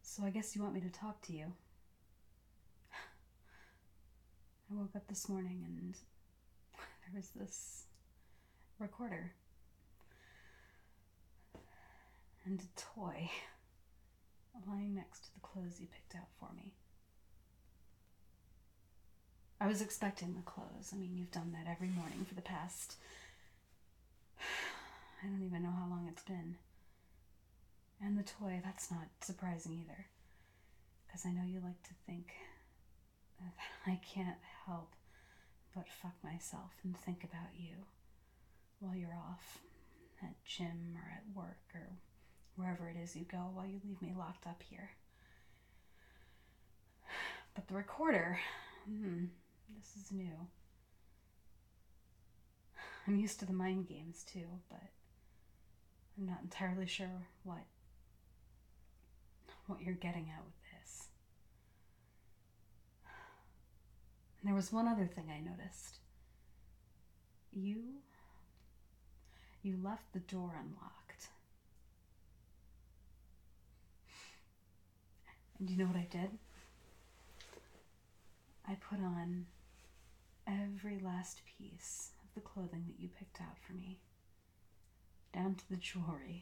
So I guess you want me to talk to you. I woke up this morning and there was this recorder and a toy lying next to the clothes you picked out for me. I was expecting the clothes. I mean, you've done that every morning for the past... I don't even know how long it's been. And the toy, that's not surprising either. Because I know you like to think that I can't help but fuck myself and think about you while you're off at gym or at work or wherever it is you go while you leave me locked up here. But the recorder, this is new. I'm used to the mind games too, but I'm not entirely sure what you're getting at with this. And there was one other thing I noticed. You left the door unlocked. And you know what I did? I put on every last piece of the clothing that you picked out for me, down to the jewelry.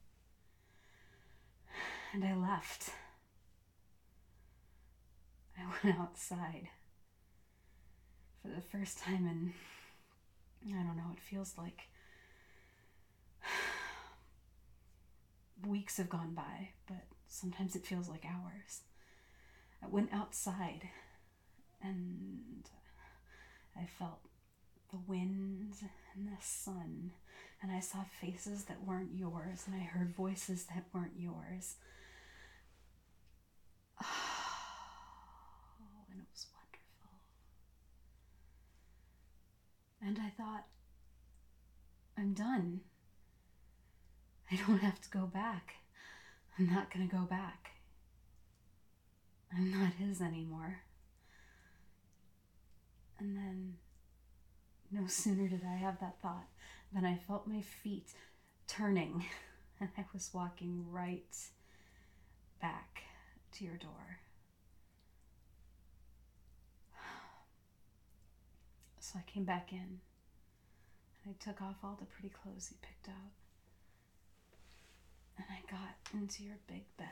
And I left. I went outside for the first time in, I don't know, it feels like weeks have gone by, but sometimes it feels like hours. I went outside and I felt the wind and the sun, and I saw faces that weren't yours, and I heard voices that weren't yours. Oh, and it was wonderful. And I thought, I'm done. I don't have to go back. I'm not gonna go back. I'm not his anymore. And then, no sooner did I have that thought than I felt my feet turning, and I was walking right back to your door. So I came back in, and I took off all the pretty clothes you picked out, and I got into your big bed.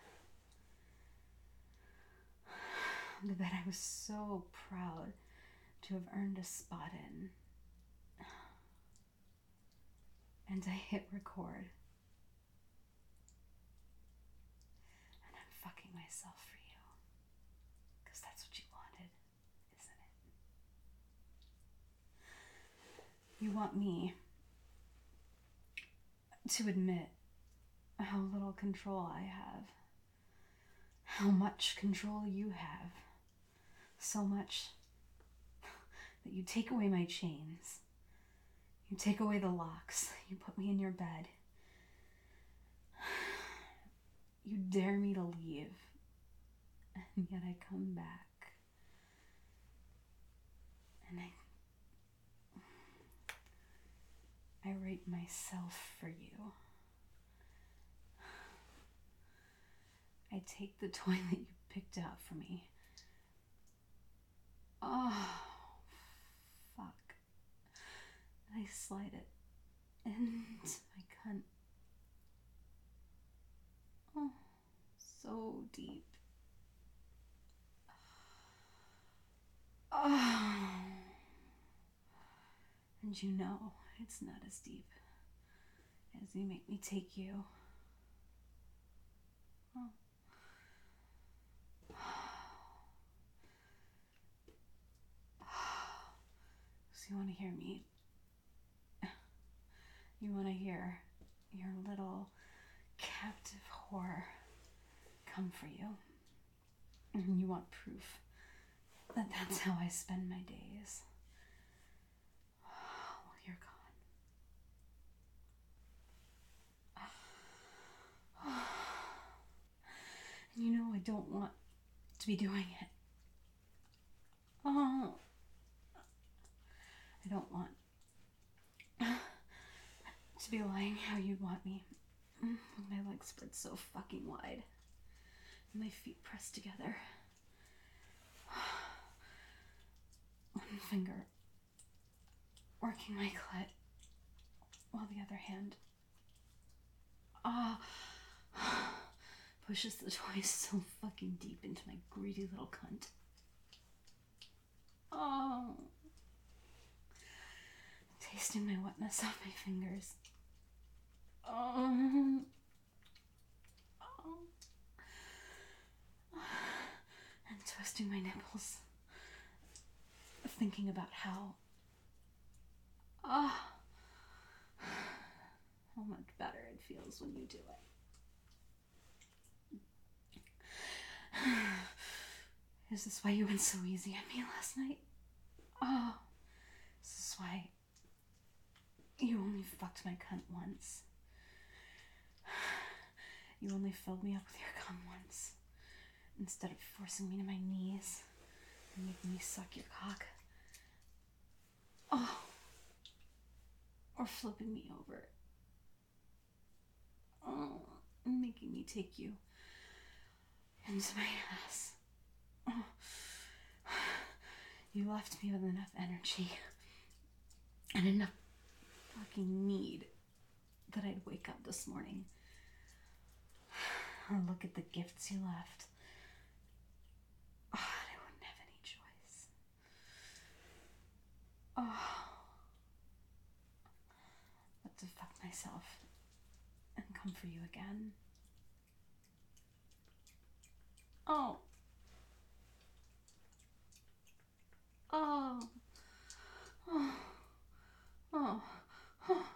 The bed I was so proud to have earned a spot in. And I hit record. And I'm fucking myself for you. Because that's what you wanted, isn't it? You want me to admit how little control I have. How much control you have. So much that you take away my chains. You take away the locks. You put me in your bed. You dare me to leave. And yet I come back. And I rape myself for you. I take the toy that you picked out for me. Oh, fuck. I slide it into my cunt. Oh, so deep. Oh. And you know it's not as deep as you make me take you. Oh. So you want to hear me? You want to hear your little captive whore come for you? And you want proof that that's how I spend my days. Well, you're gone. And you know I don't want to be doing it. Oh, I don't want to be lying how you want me. With my legs spread so fucking wide. my feet pressed together. One finger working my clit, while the other hand pushes the toy so fucking deep into my greedy little cunt. Oh. Tasting my wetness off my fingers. Oh. Oh. And twisting my nipples. Thinking about how much better it feels when you do it. Is this why you went so easy on me last night? Oh, this is why you only fucked my cunt once. You only filled me up with your cum once, instead of forcing me to my knees and making me suck your cock. Oh, or flipping me over. Oh, and making me take you into my ass. Oh. You left me with enough energy and enough fucking need that I'd wake up this morning and look at the gifts you left. Oh, and I wouldn't have any choice. Oh, but to fuck myself and come for you again. Oh. Oh. Oh. Oh. Oh.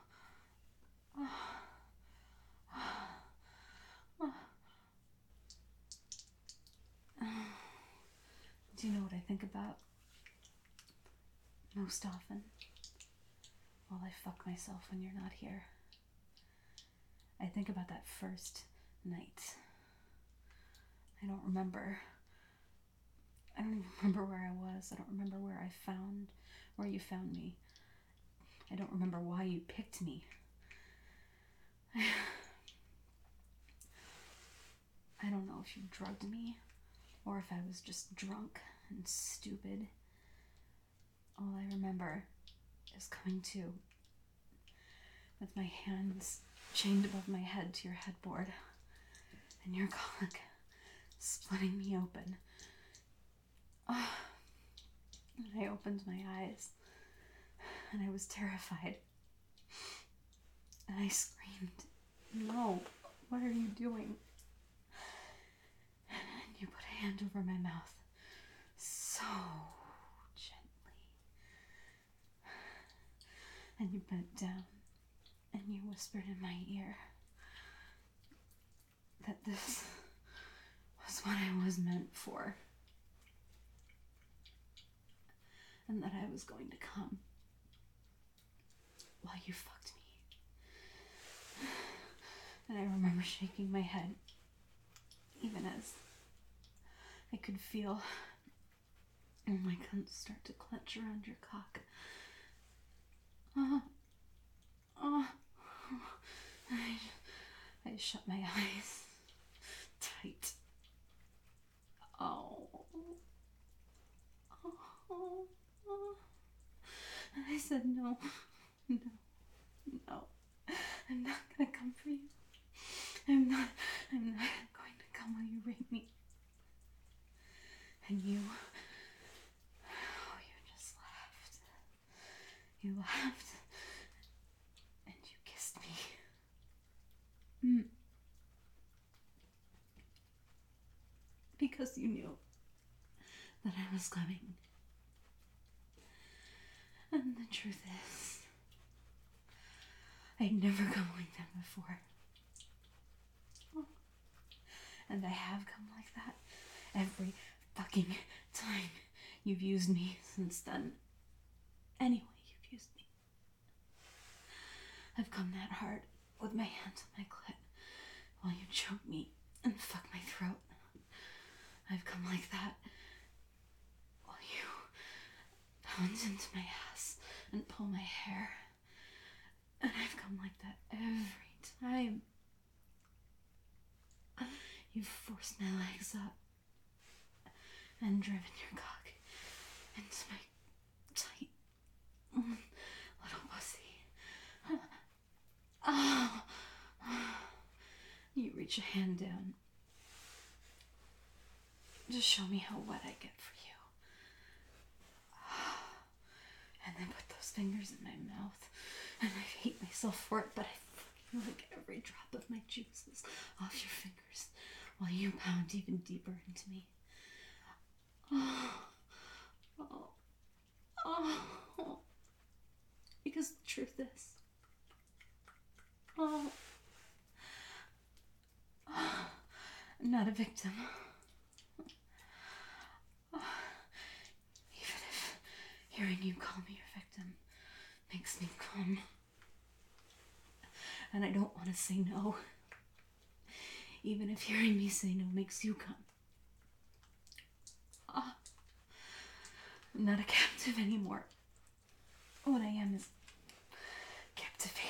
Do you know what I think about most often while I fuck myself when you're not here? I think about that first night. I don't even remember where I was. I don't remember where you found me. I don't remember why you picked me. I don't know if you drugged me or if I was just drunk and stupid. All I remember is coming to with my hands chained above my head to your headboard and your cock splitting me open. Oh, and I opened my eyes and I was terrified. And I screamed, "No, what are you doing?" And you put a hand over my mouth so gently. And you bent down and you whispered in my ear that this was what I was meant for. And that I was going to come while you fucked me. And I remember shaking my head, even as I could feel my cunt start to clench around your cock. I shut my eyes tight. And I said, no, I'm not gonna come for you. I'm not going to come while you rape me. And you just laughed. You laughed and you kissed me. Because you knew that I was coming. And the truth is, I'd never come like that before. And I have come like that every fucking time you've used me since then. Any way you've used me. I've come that hard with my hands on my clit while you choke me and fuck my throat. I've come like that while you pounce into my ass and pull my hair. And I've come like that every time You've forced my legs up and driven your cock into my tight little pussy. Oh. You reach a hand down to show me how wet I get for you. And then put those fingers in my mouth. And I hate myself for it, but I fucking lick every drop of my juices off your fingers while you pound even deeper into me. Oh. Because the truth is, I'm not a victim. Even if hearing you call me your victim makes me come. And I don't want to say no. Even if hearing me say no makes you come. I'm not a captive anymore. What I am is captivated.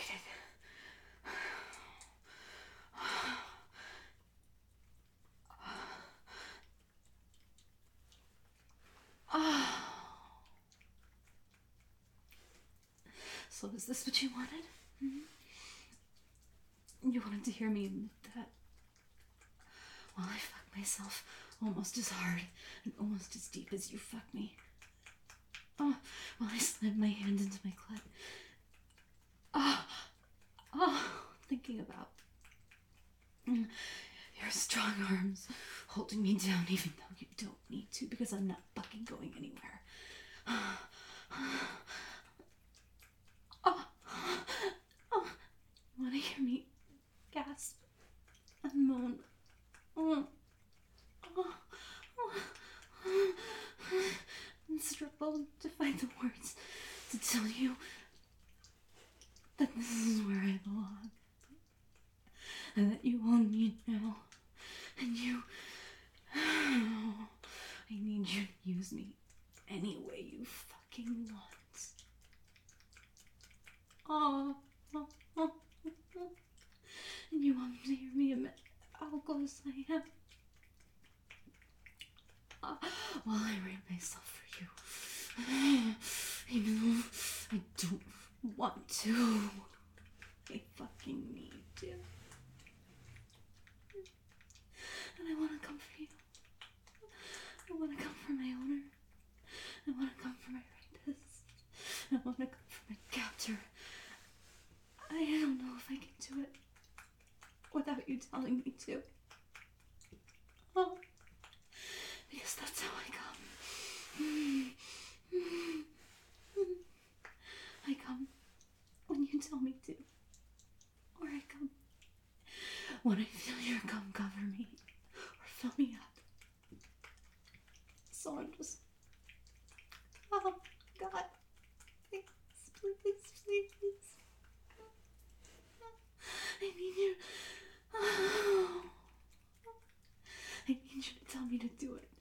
So is this what you wanted? You wanted to hear me admit that? Well, I fuck myself almost as hard and almost as deep as you fuck me. While I slid my hand into my clit. Thinking about your strong arms holding me down even though you don't need to, because I'm not fucking going anywhere. You wanna hear me gasp and moan? And struggle to find the words to tell you that this is where I belong. And that you own me now. And you... I need you to use me any way you fucking want. And you want to hear me admit how close I am. While I rape myself for you. Even though I don't want to. I fucking need to. And I want to come for you. I want to come for my owner. I want to come for my rapist. I want to come for my captor. I don't know if I can do it without you telling me to. Because that's how I come. I come when you tell me to. Or I come when I feel your cum cover me or fill me up. So I'm just... Oh, God. Please, please, please. I need you. I need you to tell me to do it.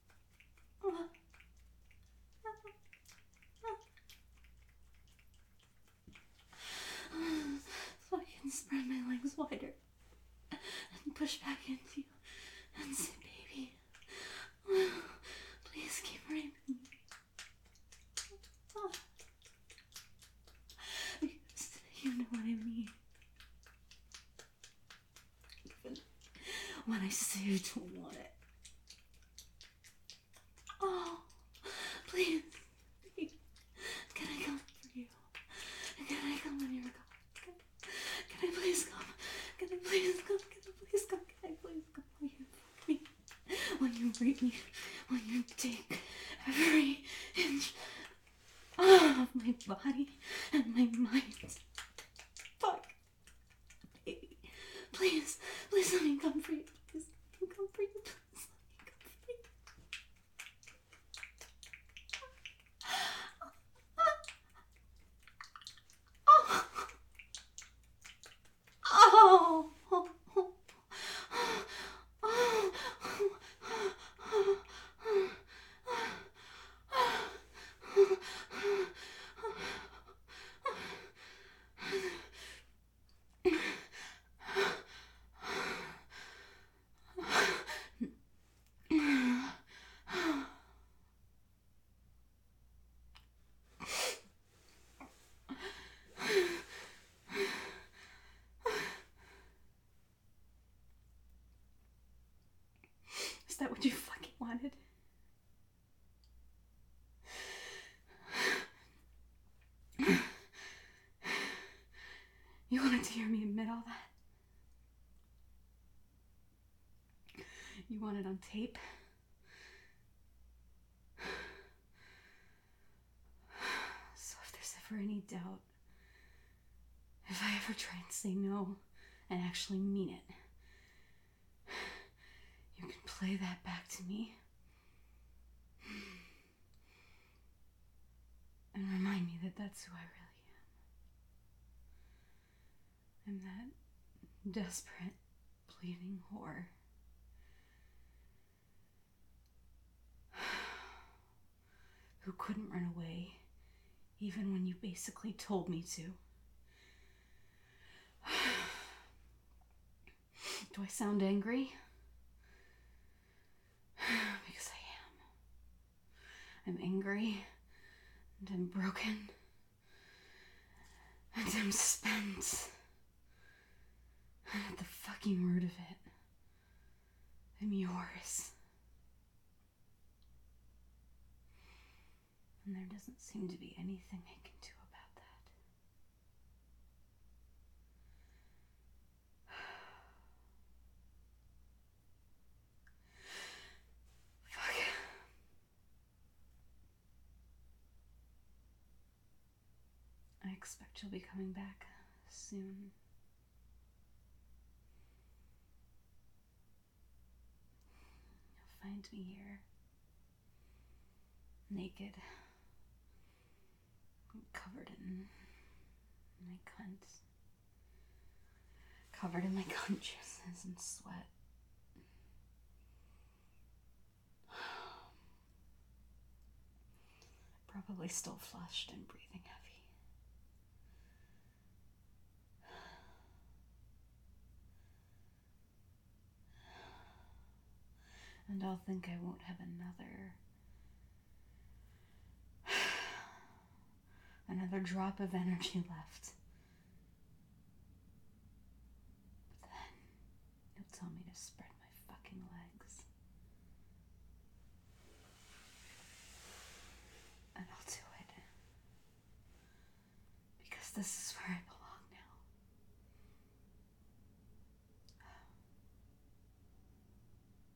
So I can spread my legs wider and push back into you and say, baby, please keep raping me. Because you know what I mean. Even when I say I don't want it. Please. Can I come for you? Can I come when you're gone? Can I please come? Can I please come? Can I please come? Can I please come? When you fuck me? When you rape me? When you take every inch of my body and my mind? Fuck. Baby. Please. Please let me come for you. Please let me come for you. Please let me come for you. that what you fucking wanted? You wanted to hear me admit all that? You want it on tape? So if there's ever any doubt, if I ever try and say no and actually mean it, you can play that back to me and remind me that that's who I really am. I'm that desperate, bleeding whore who couldn't run away even when you basically told me to. Do I sound angry? Because I am. I'm angry, and I'm broken, and I'm spent. And at the fucking root of it, I'm yours. And there doesn't seem to be anything I can do about that. Fuck. I expect you'll be coming back soon. You'll find me here, naked, covered in my cunt, covered in my cunt juices and sweat. Probably still flushed and breathing heavy. And I'll think I won't have another drop of energy left. But then you'll tell me to spread my fucking legs. And I'll do it. Because this is where I